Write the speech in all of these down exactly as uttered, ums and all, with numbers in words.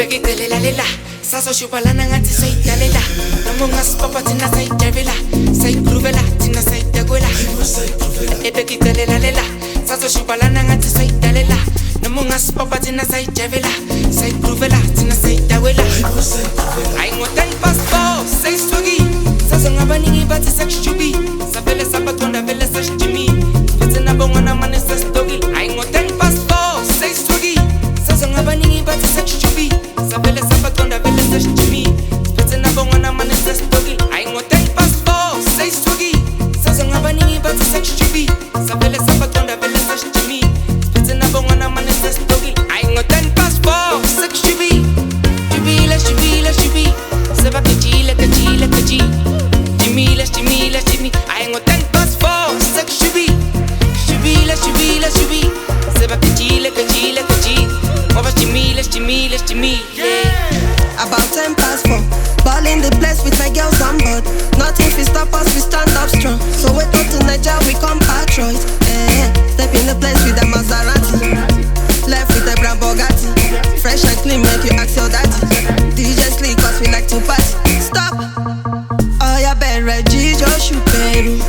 Ebekitelela lela Saso shubalana ngati sayitalela Namunga spapa tina sayitavela Sayigruvela tina sayitakwela Ebekitelela lela Saso shubalana ngati sayitalela Namunga spapa tina sayitavela Sayigruvela tina sayitawela I want ten past four, say swaggy Saso ngabaningi bati sakshubi Savele sabatonda vele sashjimi Fitzena bongana mane sastogi I want ten past four, say swaggy Saso ngabaningi bati sakshubi Savele sabatonda vele sashjimi Fitzena bongana mane sastogi I want ten past four, say swaggy Saso ngabaningi bati sakshubi Savele sabatonda vele sashjimi Fitzena bongana mane sastogi I want ten past four, six shubi Shubila shubila shubi Seba kachila kachila kachi Jimila shimila shimi I want ten past four, six shubi Shubila shubila shubi Seba kachila kachila kachi Mova shimila shimila shimi About ten past four, ball in the place with my girls on board. Nothing fi stop us, we stand up strong. So we go to Nigeria, we come patriots. Eh, step in the place with the Maserati, left with the brown Bugatti. Fresh and clean, make you ask your daddy. D J sleep, cause we like to party. Stop. Oh, ya ben Reggie, Joshua Peru.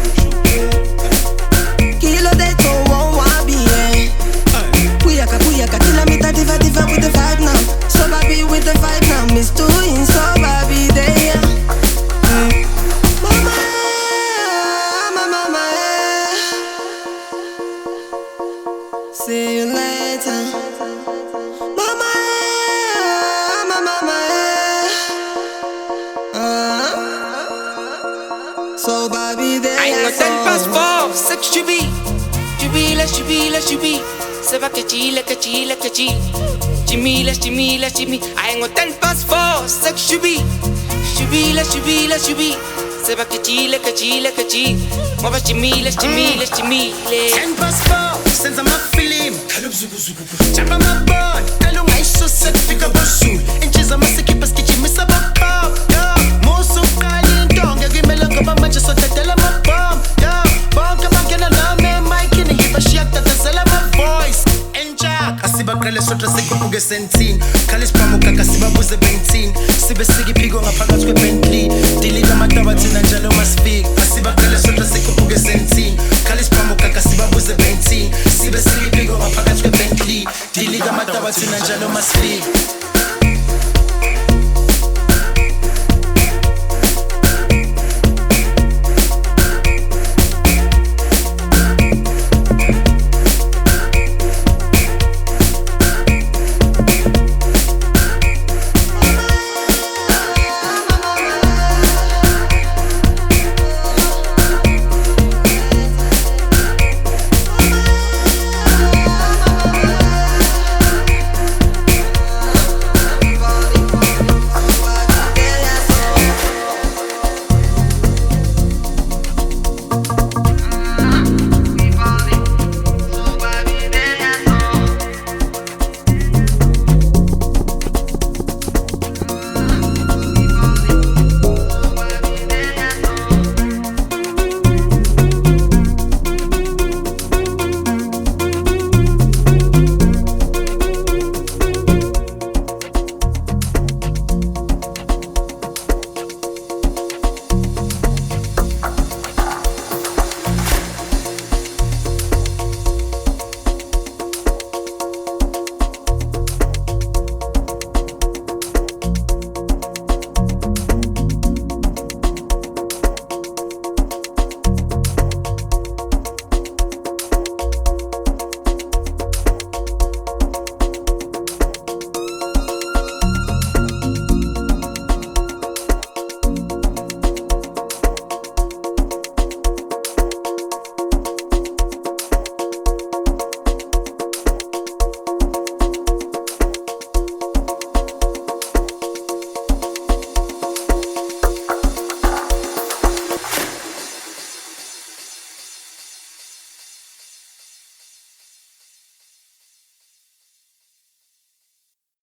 Kilo de to one one B A. Kuyaka kuyaka, kilometer diva diva with the vibe now. So baby with the vibe now, Miss doing so baby there. Mm. Mama, mama, mama, see you later. Mama, mama, mama, uh. So baby there. I want ten past four, six shubi Shubila shubila shubi Seba kachila kachila kachi Jimila shimila shimi I want ten past four, six shubi Shubila shubila shubi Seba kachila kachila kachi Mova shimila shimila shimi Ten past four, senza ma film Chapa ma bon, alo ngai so set fika bosu Inchiza masiki paski chimisa bapap Musu kali ndonga gimela kaba macha so tetela ma bom Bonka bankena name Mike ni hipa shiak tatasela ma voice Enja, asiba krele sotra seko puge sentin Kalis pamuka kasiba buze bentin Sibe sigi pigo nga pagat kwe Bentley Diliga mataba tina njalo masfig Asiba krele sotra seko puge sentin Kalis pamuka kasiba buze bentin Sibe sigi pigo nga pagat kwe Bentley Diliga mataba tina njalo masfig